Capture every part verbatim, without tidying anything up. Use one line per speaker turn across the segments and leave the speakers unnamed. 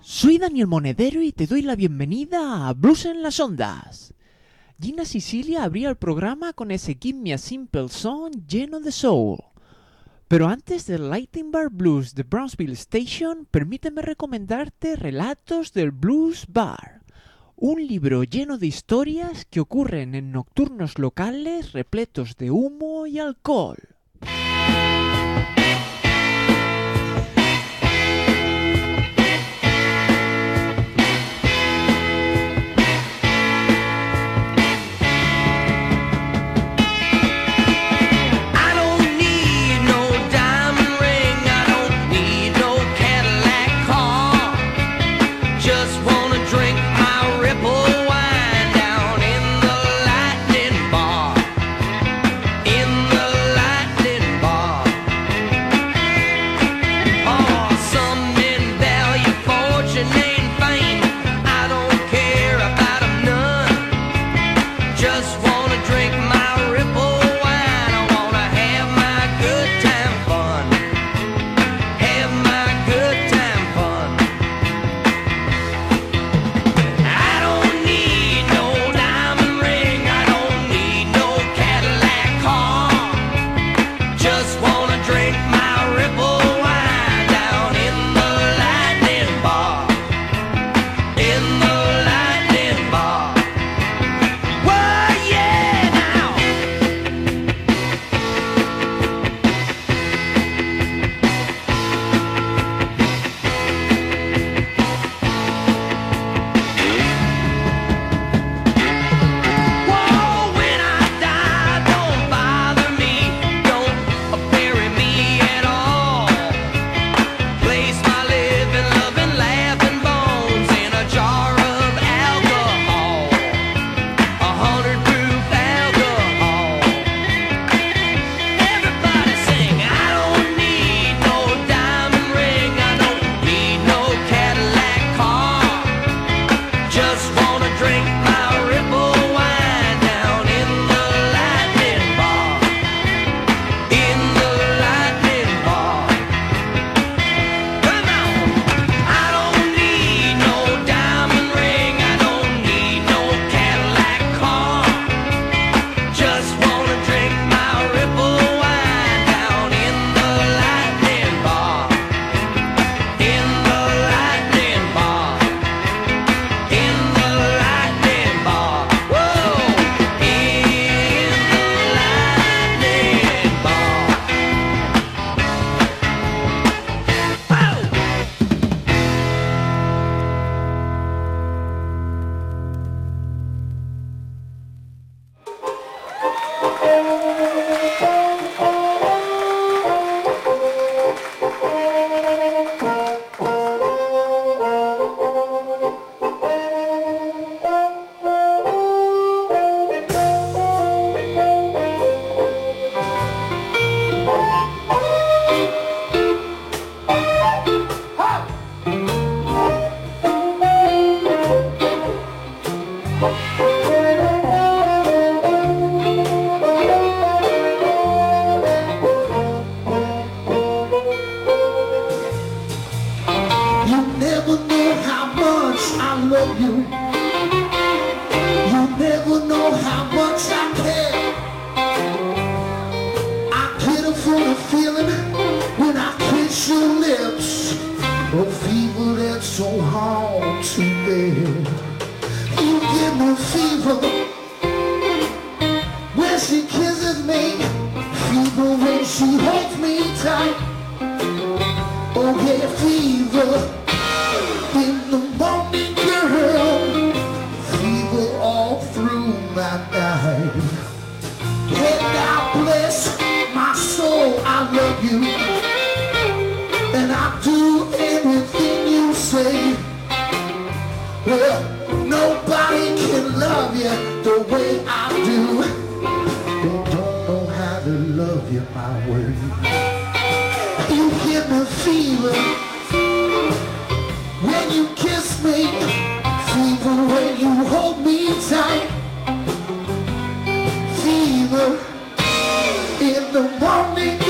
Soy Daniel Monedero y te doy la bienvenida a Blues en las Ondas. Gina Sicilia abría el programa con ese Give Me a Simple Song lleno de soul. Pero antes del Lightning Bar Blues de Brownsville Station, permíteme recomendarte Relatos del Blues Bar, un libro lleno de historias que ocurren en nocturnos locales repletos de humo y alcohol.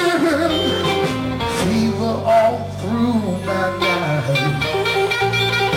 Fever all through my night.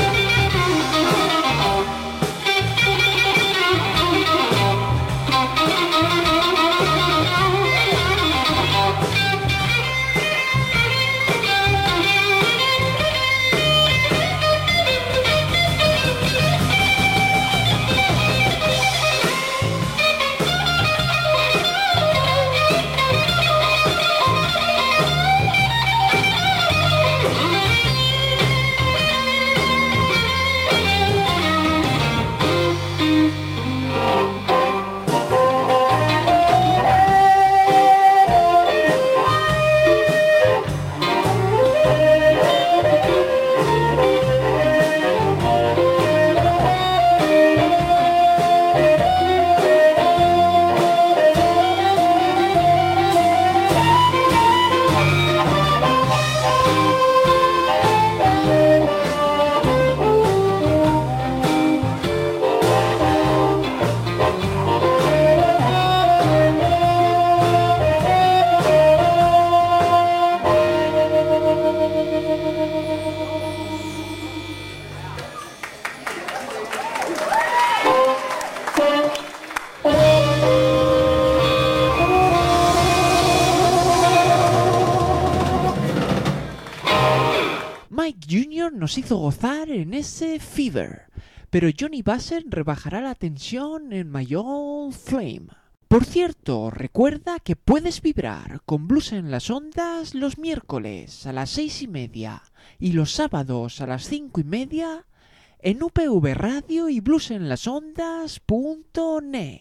junior nos hizo gozar en ese Fever, pero Johnny Basset rebajará la tensión en My Old Flame. Por cierto, recuerda que puedes vibrar con Blues en las Ondas los miércoles a las seis y media y los sábados a las cinco y media en U P V Radio y blues en las ondas punto net.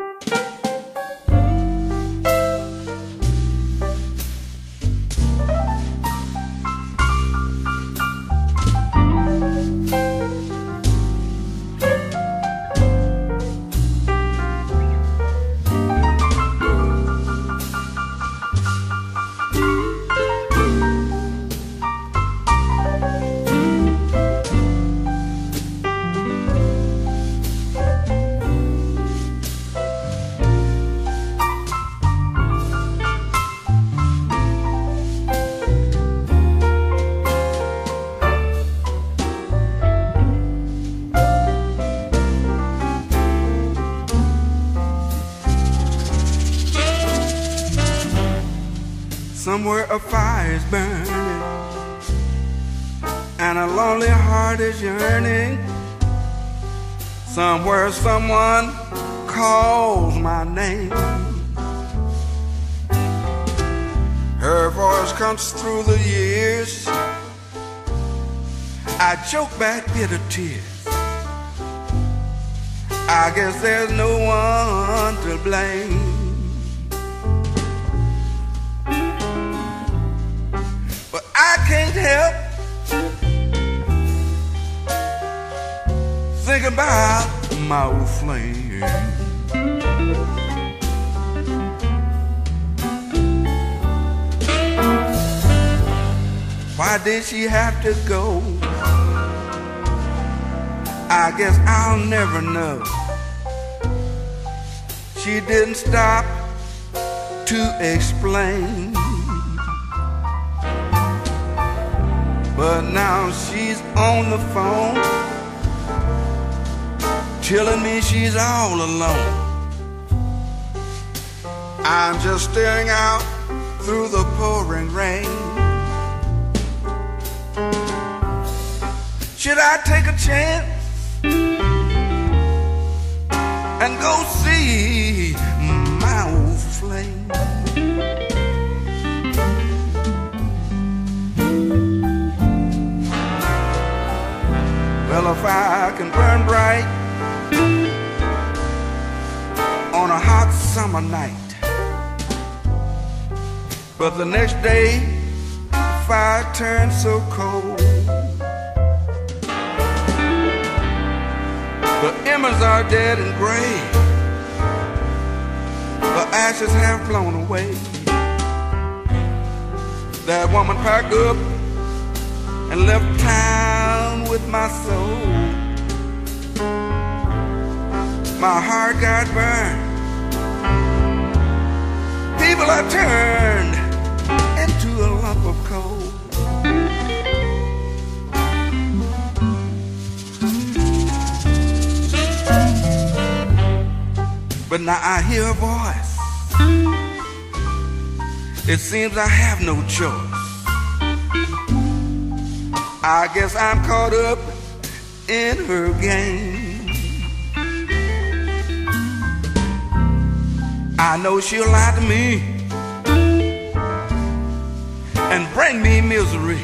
Somewhere a fire is burning and a lonely heart is yearning. Somewhere someone calls my name. Her voice comes through the years. I choke back bitter tears. I guess there's no one to blame. I can't help thinking about my old flame. Why did she have to go? I guess I'll never know. She didn't stop to explain. But now she's on the phone, telling me she's all alone. I'm just staring out through the pouring rain. Should I take a chance and go see my old flame? Well, if I can burn bright on a hot summer night, but the next day the fire turns so cold, the embers are dead and gray, the ashes have blown away. That woman packed up and left town with my soul. My heart got burned. People are turned into a lump of coal. But now I hear a voice. It seems I have no choice. I guess I'm caught up in her game. I know she'll lie to me and bring me misery,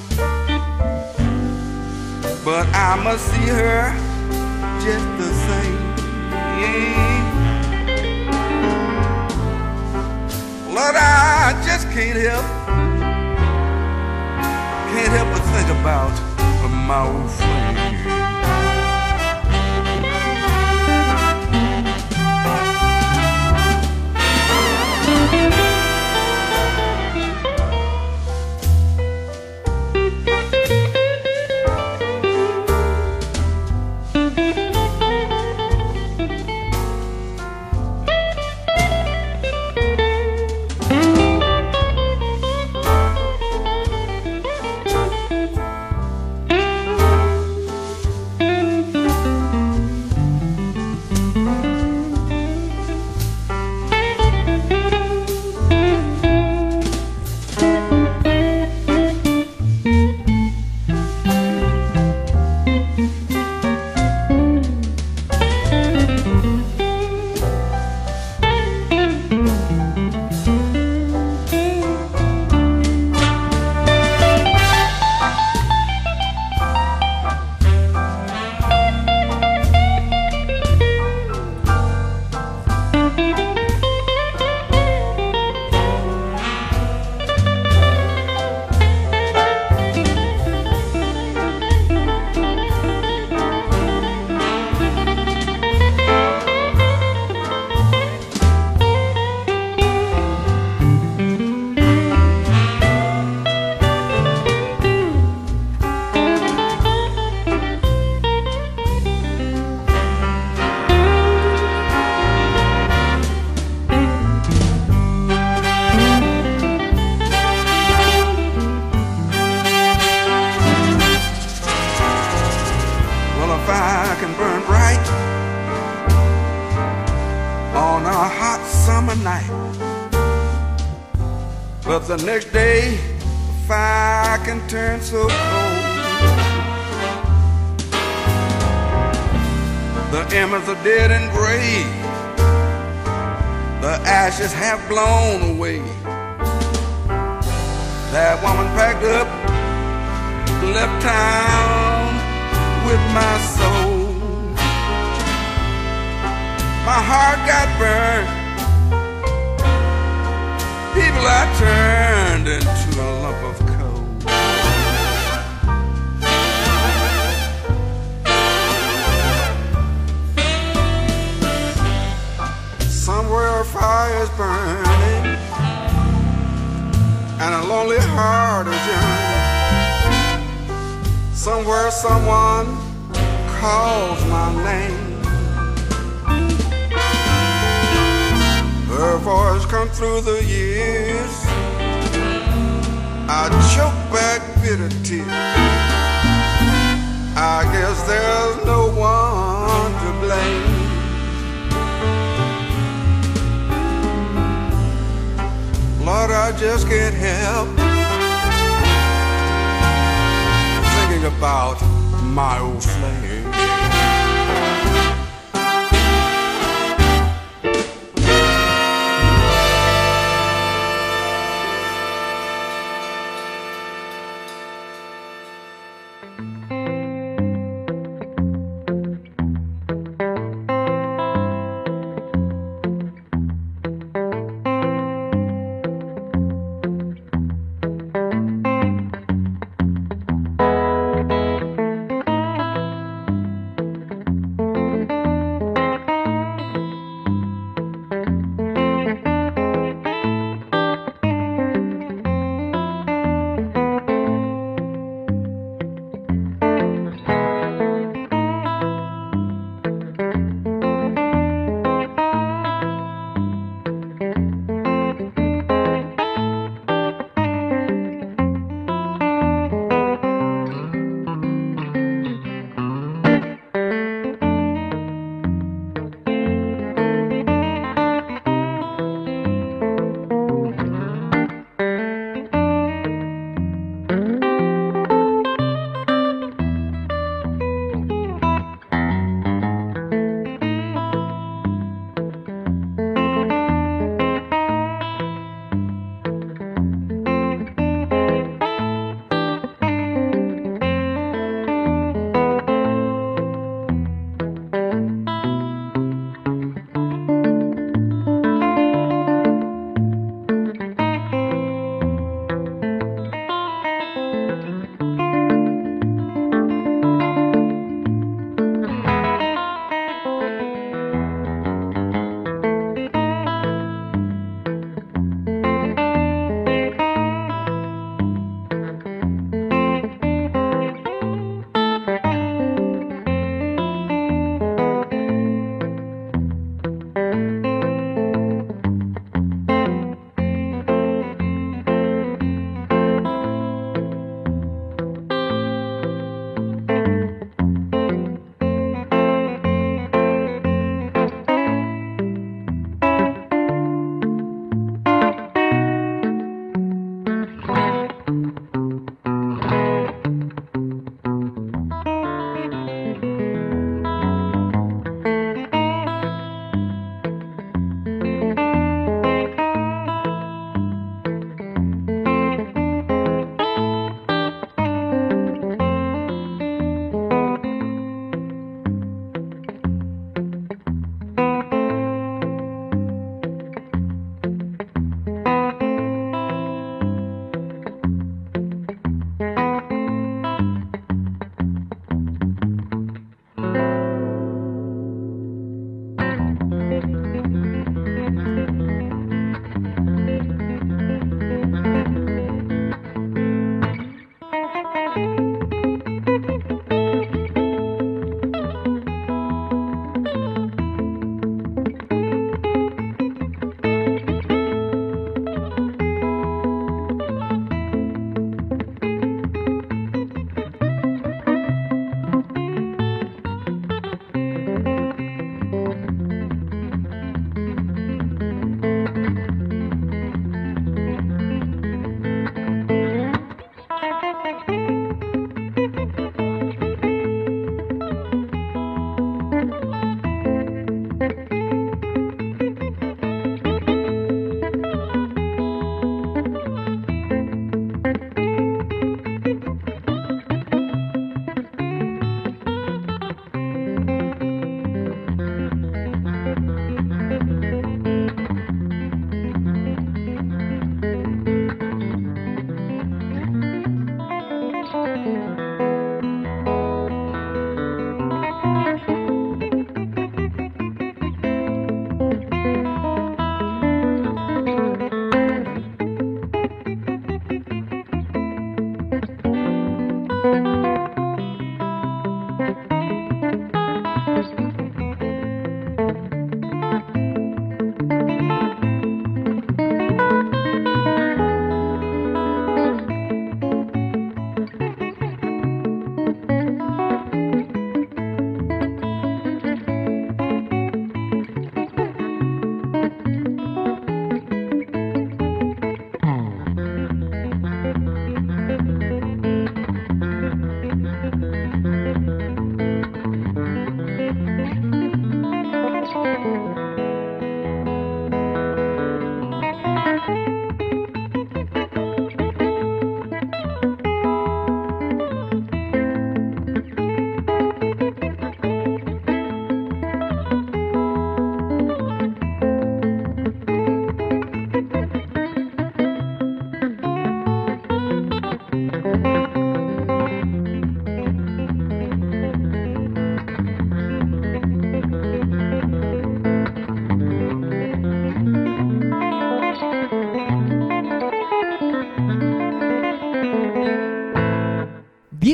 but I must see her just the same. Lord, I just can't help Can't help but think about my old flame. night. But the next day, the fire can turn so cold. The embers are dead and gray. The ashes have blown away. That woman packed up, left town with my soul. My heart got burned. People, I turned into a lump of coal. Somewhere a fire is burning and a lonely heart is yearning. Somewhere someone calls my name. Her voice come through the years. I choke back bitter tears. I guess there's no one to blame. Lord, I just can't help thinking about my old flame.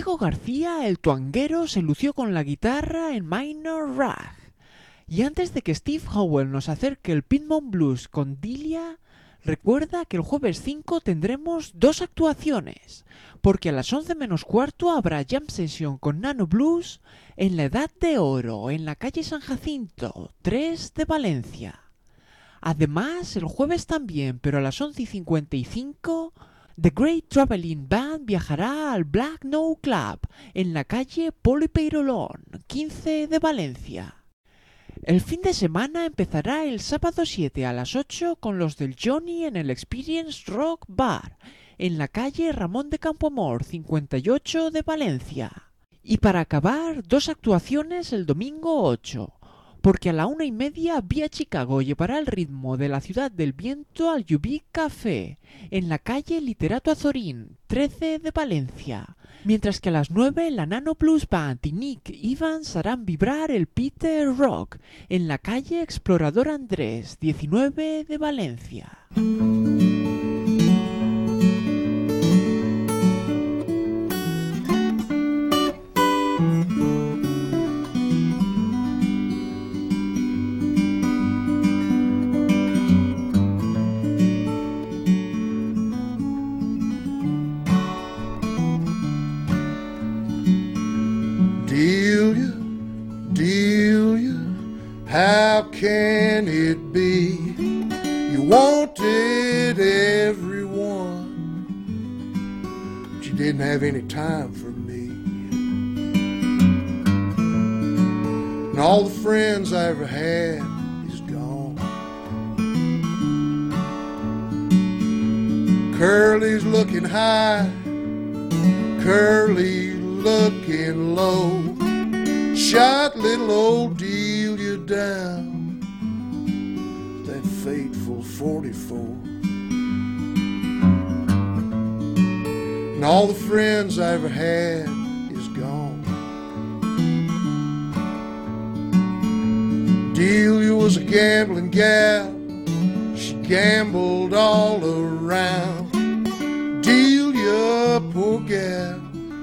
Diego García, el tuanguero, se lució con la guitarra en Minor Rag. Y antes de que Steve Howell nos acerque el Pitman Blues con Delia, recuerda que el jueves cinco tendremos dos actuaciones, porque a las once menos cuarto habrá Jam Session con Nano Blues en la Edad de Oro, en la calle San Jacinto, tres de Valencia. Además, el jueves también, pero a las once y cincuenta y cinco, The Great Traveling Band viajará al Black No Club, en la calle Polo y Peirolón, quince de Valencia. El fin de semana empezará el sábado siete a las ocho con los del Johnny en el Experience Rock Bar, en la calle Ramón de Campoamor, cincuenta y ocho de Valencia. Y para acabar, dos actuaciones el domingo ocho, porque a la una y media Vía Chicago llevará el ritmo de la Ciudad del Viento al Yubic Café, en la calle Literato Azorín, trece de Valencia. Mientras que a las nueve la Nano Blues Band y Nick Evans harán vibrar el Peter Rock en la calle Explorador Andrés, diecinueve de Valencia.
Delia, Delia, how can it be you wanted everyone, but you didn't have any time for me? And all the friends I ever had is gone. Curly's looking high, Curly looking low, shot little old Delia down, that fateful forty-four. And all the friends I ever had is gone. Delia was a gambling gal, she gambled all around. Delia, poor gal,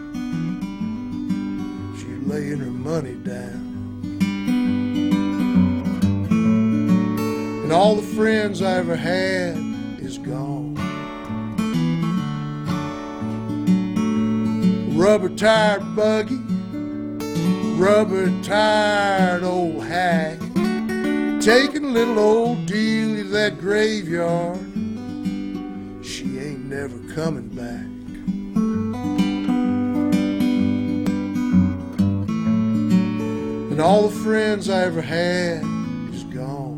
laying her money down. And all the friends I ever had is gone. Rubber-tired buggy, rubber-tired old hack, taking little old Delia to that graveyard, she ain't never coming back. And all the friends I ever had is gone.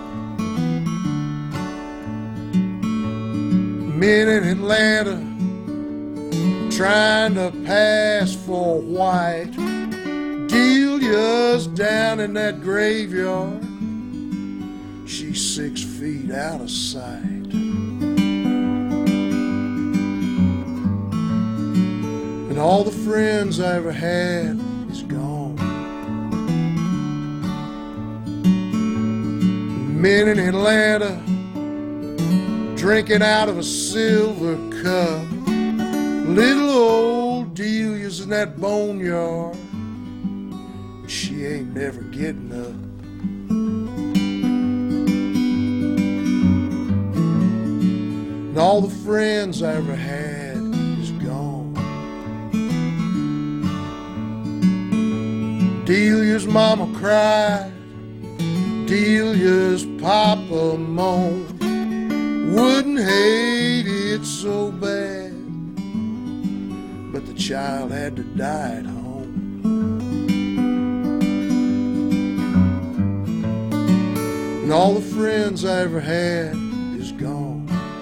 Men in Atlanta trying to pass for white, Delia's down in that graveyard, she's six feet out of sight. And all the friends I ever had is gone. Men in Atlanta drinking out of a silver cup, little old Delia's in that boneyard, she ain't never getting up. And all the friends I ever had is gone. Delia's mama cried, Delia's papa moaned, wouldn't hate it so bad, but the child had to die at home. And all the friends I ever had is gone.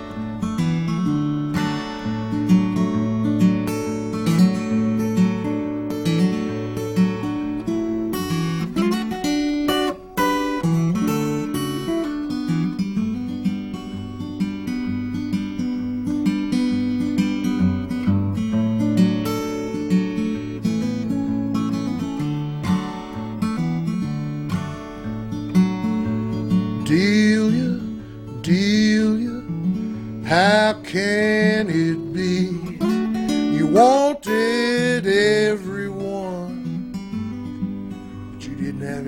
Delia, Delia, how can it be you wanted it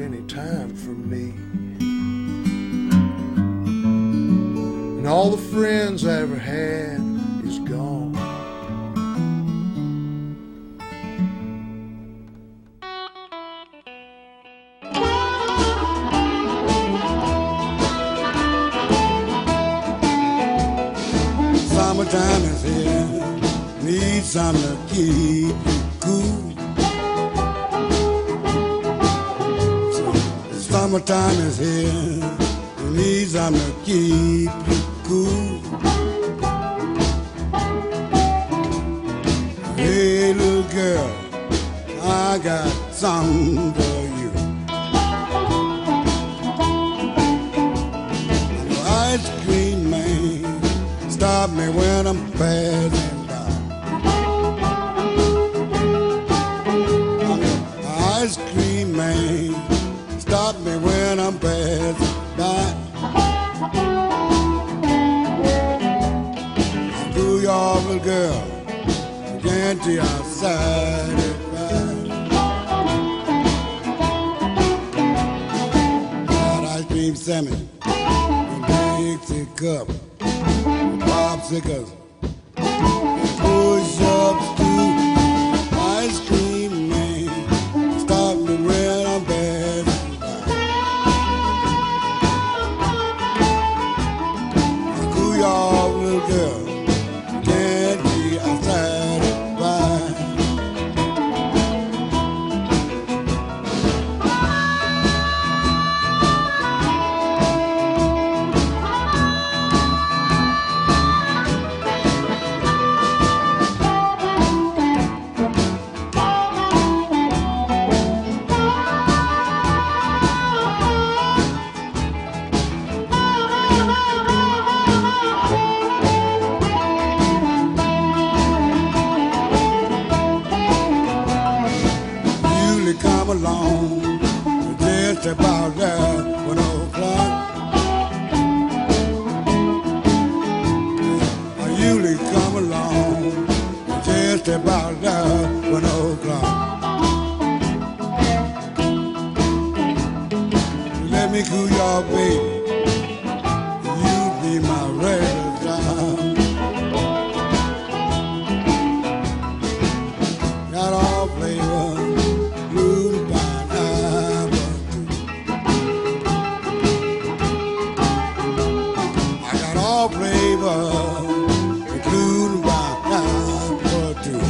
any time for me. And all the friends I ever had is gone.
Summertime is here, need something to keep you cool. Summertime is here, need something to keep you cool. Hey little girl, I got something for you. I'm an ice cream man, stop me when I'm passing by. I'm an ice cream man, stop me when I'm passing by. New York little girl, can't you outside it right? Got ice cream salmon, Dixie cup, popsicles, push-ups too. Ice cream man, stop me when I'm passing by. New York little girl, can't be outside it right. Usually come along just about there one o'clock. I usually come along just about there one o'clock. Let me cool your baby, you be my regular job. Got all flavor, blue pineapple too. I got all flavor, blue pineapple too.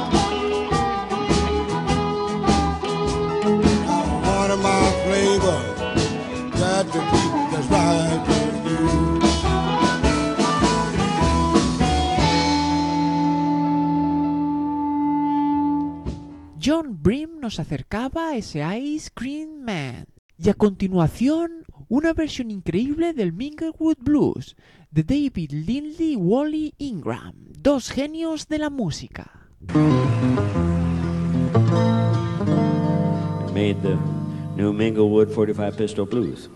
Now one of my flavor, got to be just right for you.
John Brim nos acercaba a ese Ice Cream Man. Y a continuación, una versión increíble del Minglewood Blues de David Lindley y Wally Ingram, dos genios de la música.
Made the new Minglewood forty-five Pistol Blues.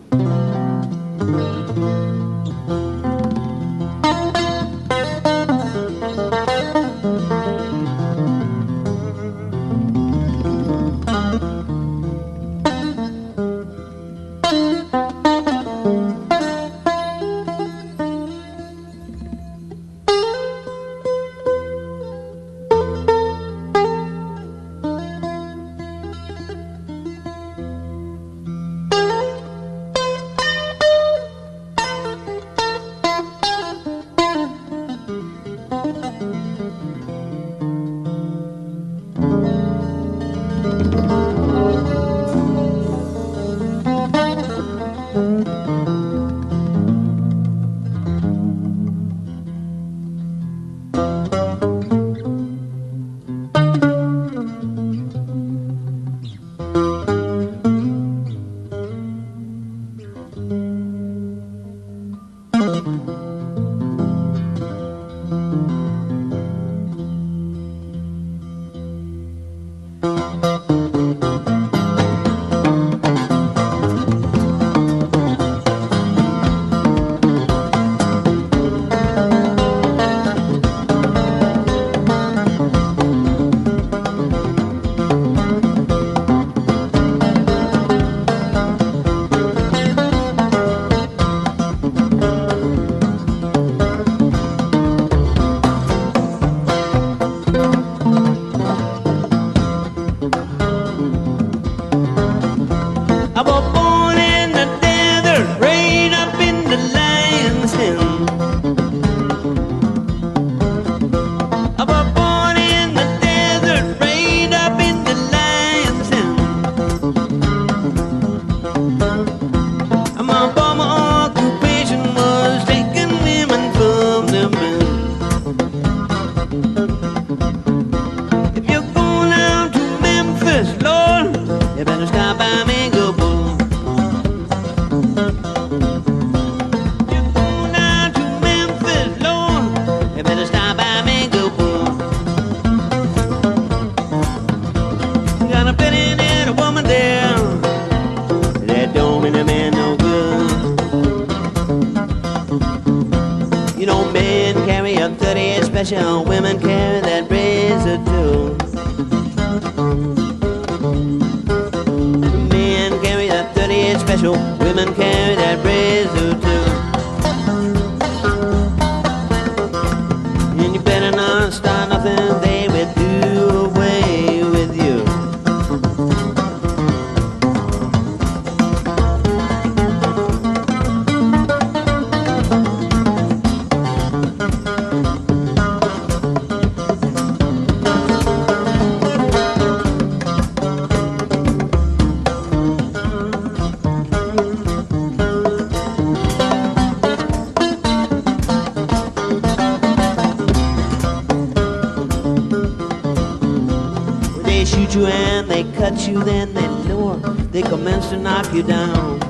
special. Women carry that razor too. Men carry that thirty-eight special. Women carry that razor too. And you better not start nothing, they will do away with you. They shoot you and they cut you, then they lower, they commence to knock you down.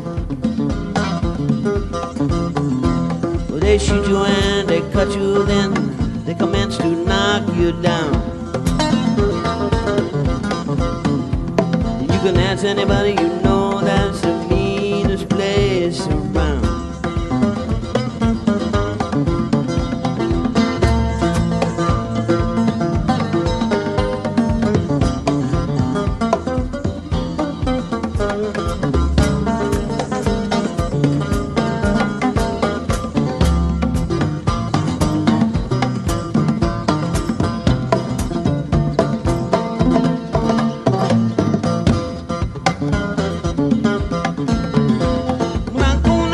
Well, they shoot you and they cut you, then they commence to knock you down. You can ask anybody you know, that's the meanest place around. When I'm going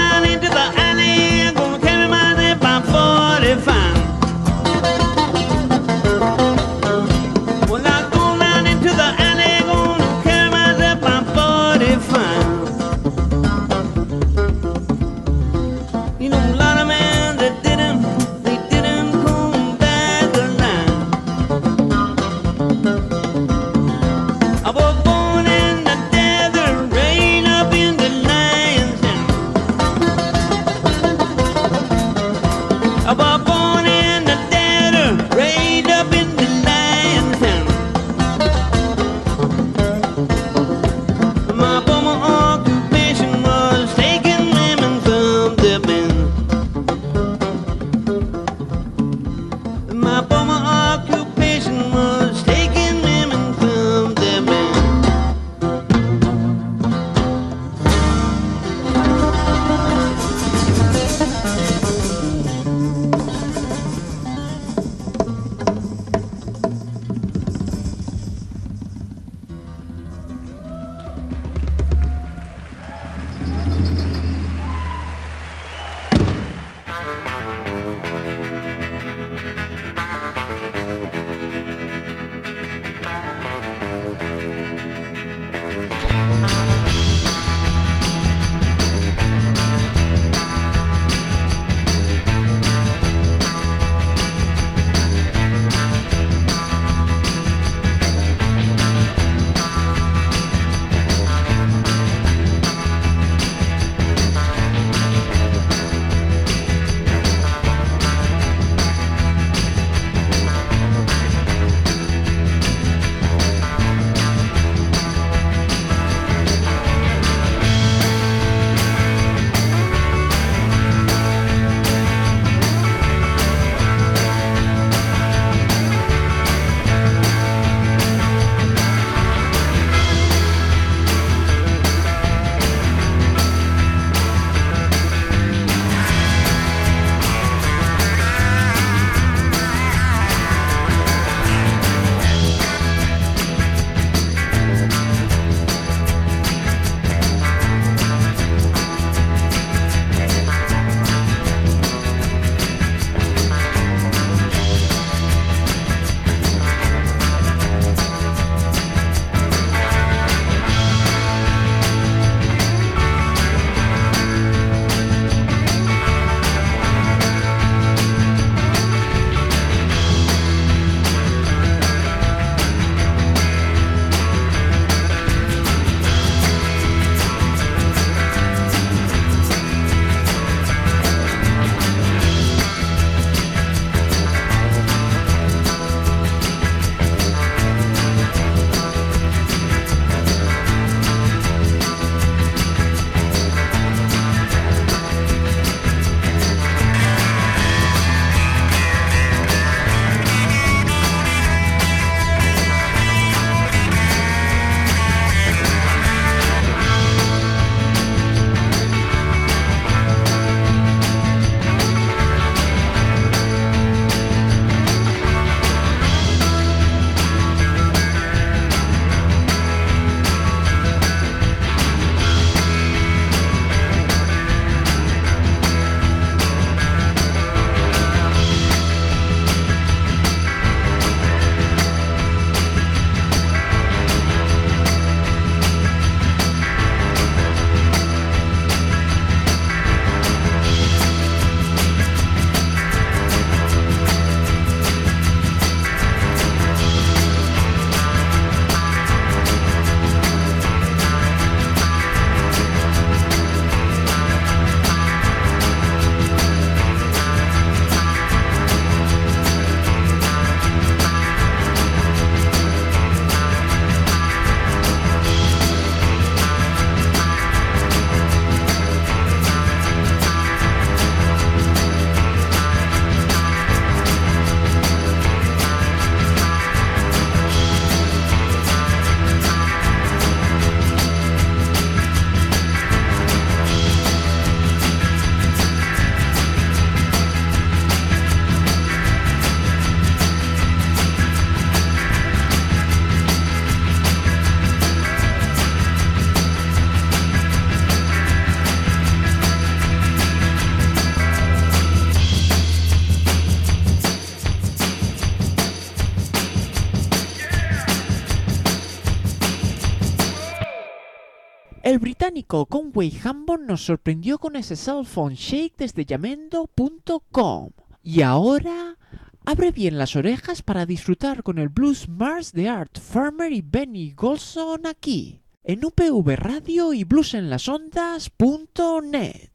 El británico Conway Hambon nos sorprendió con ese Cell Phone Shake desde Yamendo punto com. Y ahora, abre bien las orejas para disfrutar con el Blues Mars de Art Farmer y Benny Golson aquí, en U P V Radio y bluesenlasondas punto net.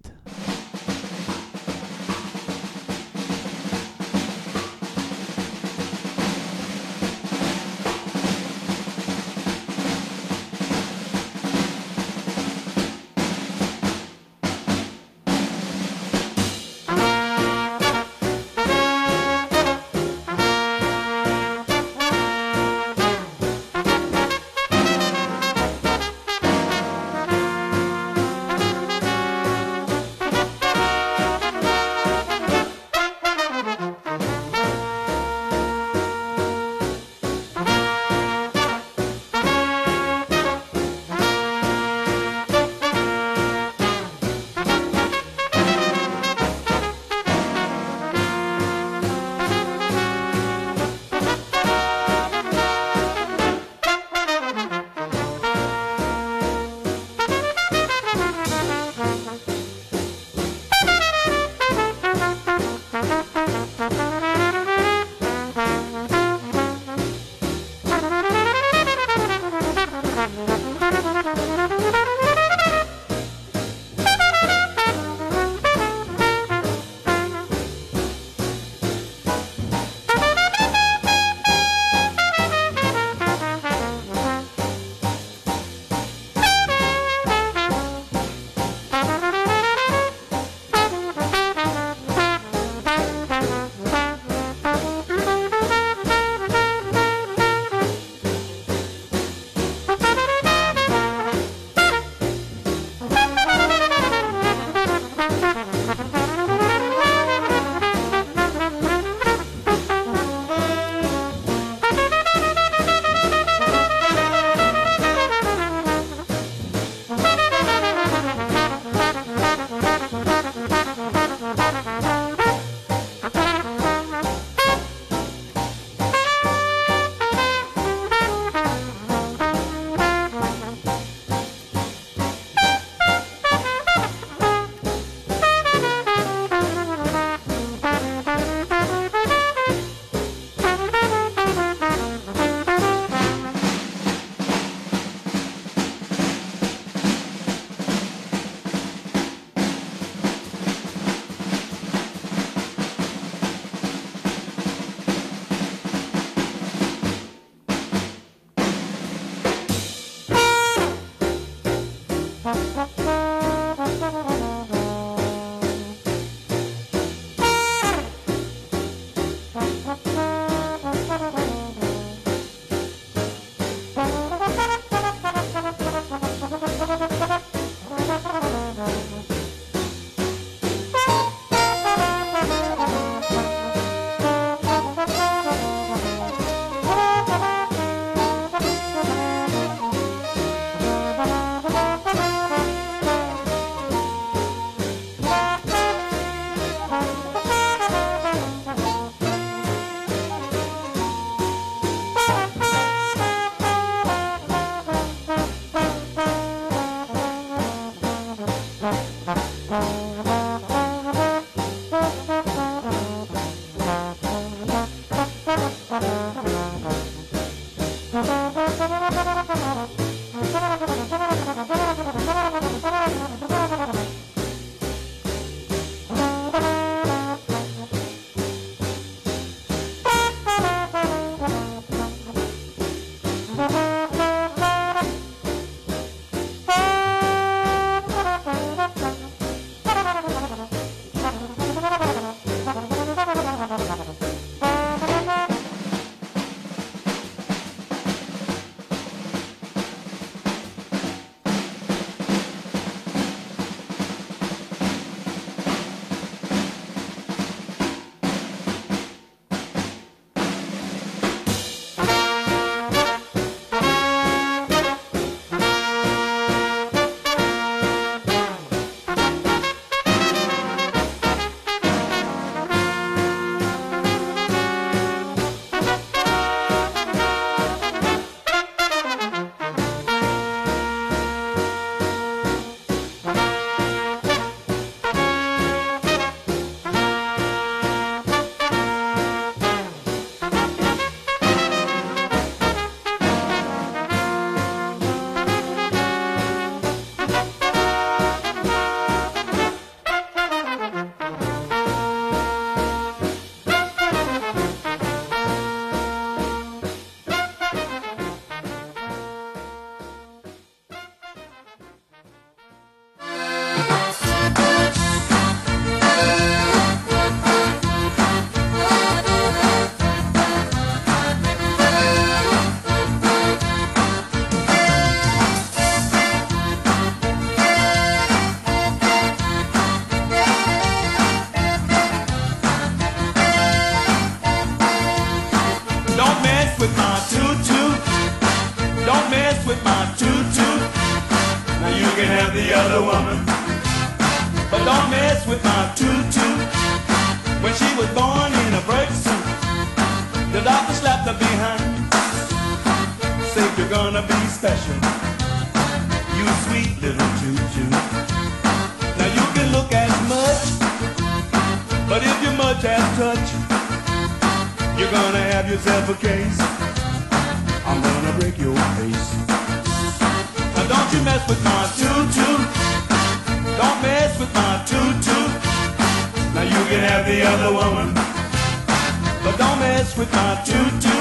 don't mess with my tutu. When she was born in a bird suit, the doctor slapped her behind, said you're gonna be special, you sweet little tutu. Now you can look as much, but if you're much as touch, you're gonna have yourself a case. I'm gonna break your face. Now don't you mess with my tutu. Don't mess with my tutu. Now you can have the other woman, but don't mess with my tutu.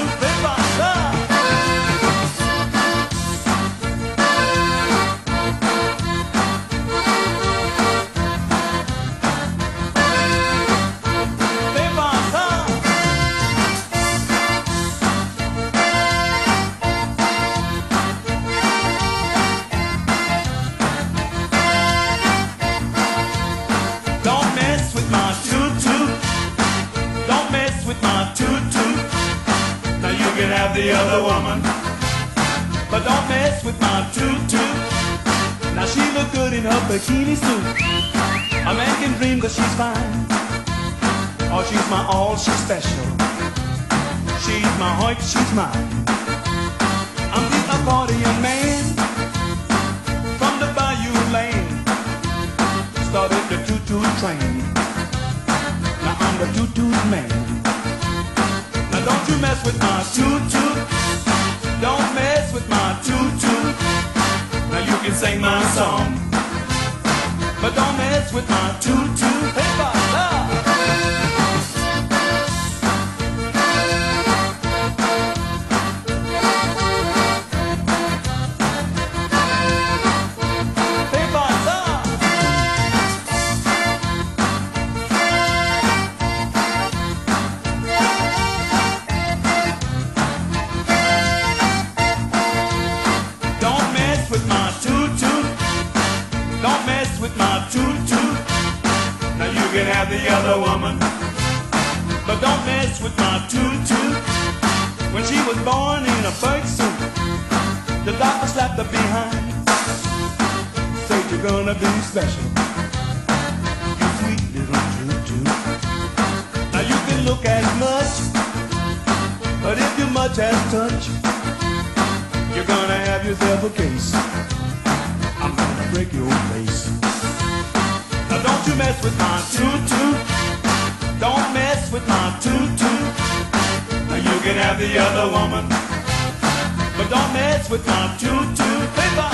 The other woman, but don't mess with my tutu. Now she look good in her bikini suit. A man can dream that she's fine. Oh, she's my all, she's special. She's my heart, she's mine. I'm the accordion man from the Bayou Lane. Started the tutu train. Now I'm the tutu man. Now don't you mess with my tutu. Don't mess with my tutu. Now you can sing my song, but don't mess with my tutu. Hey, bye. The other woman, but don't mess with my tutu. When she was born in a bird suit, the doctor slapped her behind, said you're gonna be special, you sweet little tutu. Now you can look as much, but if you're much as touch, you're gonna have yourself a case. I'm gonna break your face. Now don't you mess with my tutu. Don't mess with my tutu. Now you can have the other woman, but don't mess with my tutu. Paper,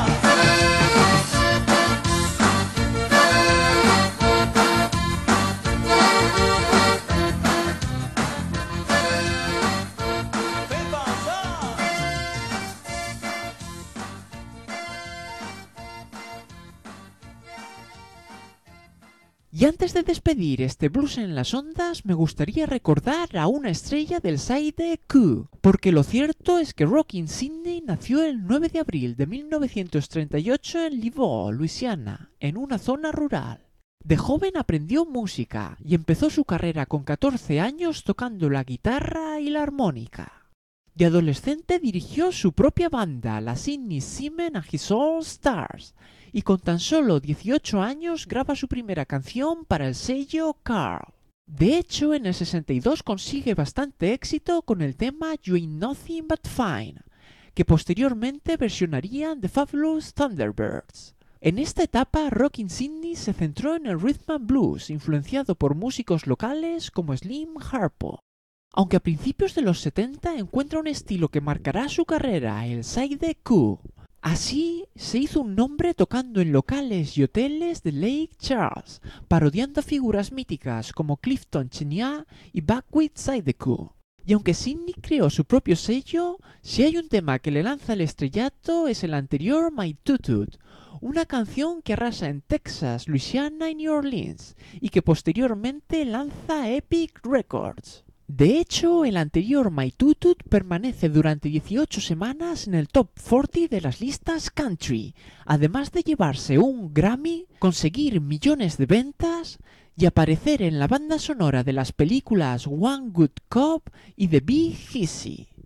Y antes de despedir este Blues en las Ondas, me gustaría recordar a una estrella del side Q, porque lo cierto es que Rockin' Sidney nació el nueve de abril de mil novecientos treinta y ocho en Livoux, Luisiana, en una zona rural. De joven aprendió música y empezó su carrera con catorce años tocando la guitarra y la armónica. De adolescente dirigió su propia banda, la Sidney Seaman and His All Stars, y con tan solo dieciocho años graba su primera canción para el sello Carl. De hecho, en el sesenta y dos consigue bastante éxito con el tema You Ain't Nothing But Fine, que posteriormente versionarían The Fabulous Thunderbirds. En esta etapa, Rockin' Sidney se centró en el rhythm and blues, influenciado por músicos locales como Slim Harpo. Aunque a principios de los setenta encuentra un estilo que marcará su carrera, el side Q. Así se hizo un nombre tocando en locales y hoteles de Lake Charles, parodiando a figuras míticas como Clifton Chenier y Buckwheat Sideque. Y aunque Sidney creó su propio sello, si hay un tema que le lanza el estrellato es el anterior My Tutut, una canción que arrasa en Texas, Louisiana y New Orleans, y que posteriormente lanza Epic Records. De hecho, el anterior My Tutut permanece durante dieciocho semanas en el top cuarenta de las listas country, además de llevarse un Grammy, conseguir millones de ventas y aparecer en la banda sonora de las películas One Good Cop y The Big Easy.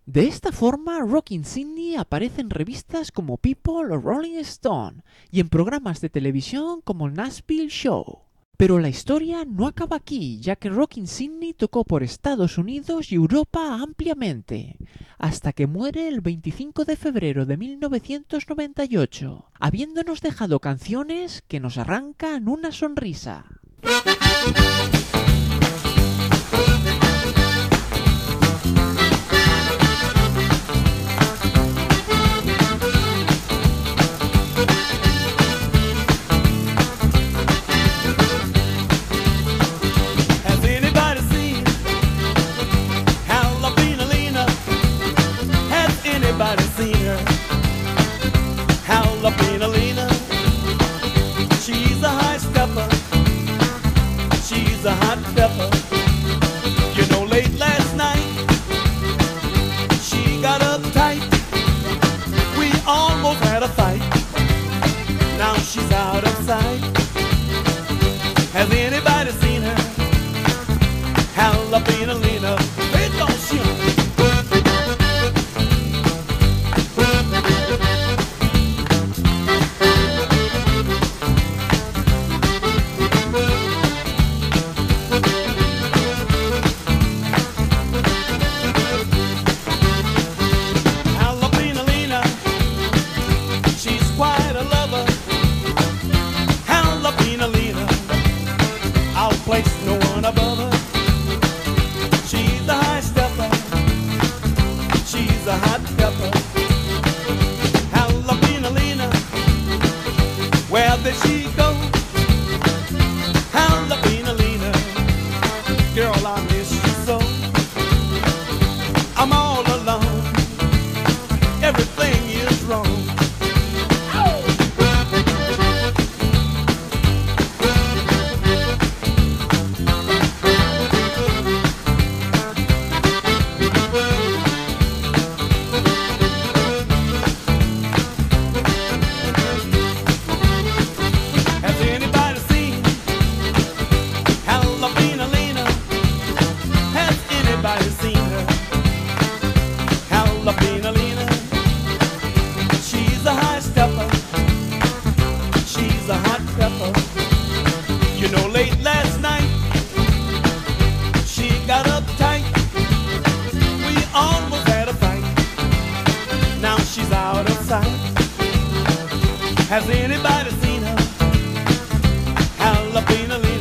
De esta forma, Rockin' Sidney aparece en revistas como People o Rolling Stone y en programas de televisión como el Nashville Show. Pero la historia no acaba aquí, ya que Rockin' Sidney tocó por Estados Unidos y Europa ampliamente, hasta que muere el veinticinco de febrero de mil novecientos noventa y ocho, habiéndonos dejado canciones que nos arrancan una sonrisa.
Everybody seen her? Jalapeno-lena. She's a high stepper. She's a hot pepper. You know, late last night she got uptight. We almost had a fight. Now she's out of sight. Has anybody seen her? Jalapeno-lena. Hey, don't she? Has anybody seen her? Jalapeno-lena.